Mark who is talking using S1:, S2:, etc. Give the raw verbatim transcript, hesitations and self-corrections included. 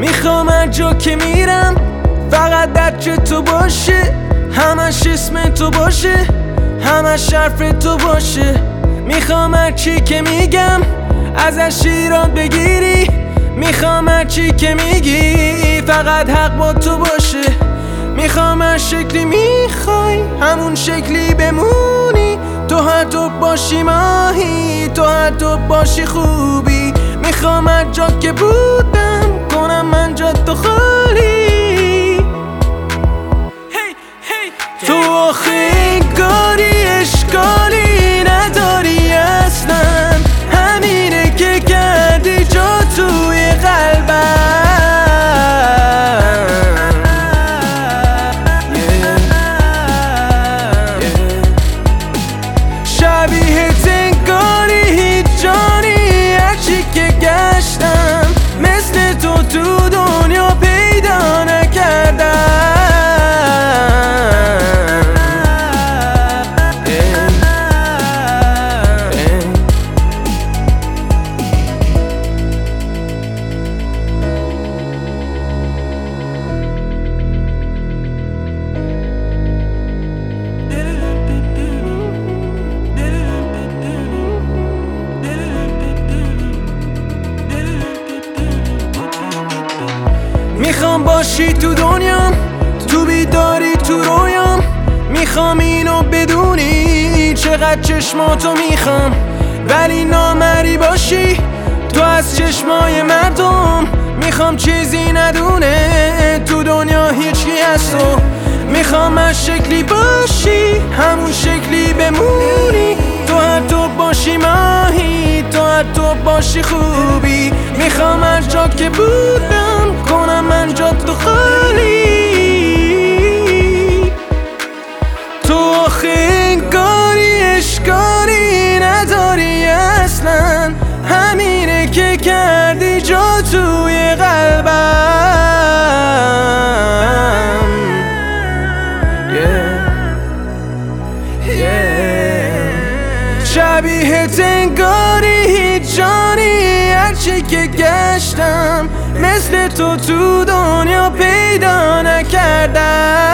S1: میخوام هر جا که میرم فقط درچه تو باشه، همش اسم تو باشه، همش حرف تو باشه. میخوام هر چی که میگم ازش ایراد بگیری، میخوام هر چی که میگی فقط حق با تو باشه. میخوام هر شکلی میخوای همون شکلی بمونی، تو هر تو باشی ماهی، تو هر تو باشی خوبی. میخوام هر جا که بودم کنم من جا تو خالی. تو آخه انگاری اشکالی نداری اصلا، همینه که کردی جا توی قلبم. شبیهت انگاری هیچ جانی، هرچی که گشتم مثل تو تو دنیا پیدا نکردم. میخوام باشی تو دنیام، تو بیداری تو رویام. میخوام اینو بدونی چقدر چشماتو میخوام، ولی نامری باشی تو از چشمای مردم. میخوام چیزی ندونه تو دنیا هیچکی از تو. میخوام از شکلی باشی همون شکلی بمونی، تو هر تو باشی ماهی، تو هر تو باشی خوبی. میخوام هر جا که بودم کنم من جا تو خالی. تو آخه انگاری اشکالی نداری اصلا، همینه که کردی جا توی قلبم. yeah. yeah. شبیهت انگاری هیچ جانی، هرچی که گشتم مثل تو تو دنیا پیدا نکردم.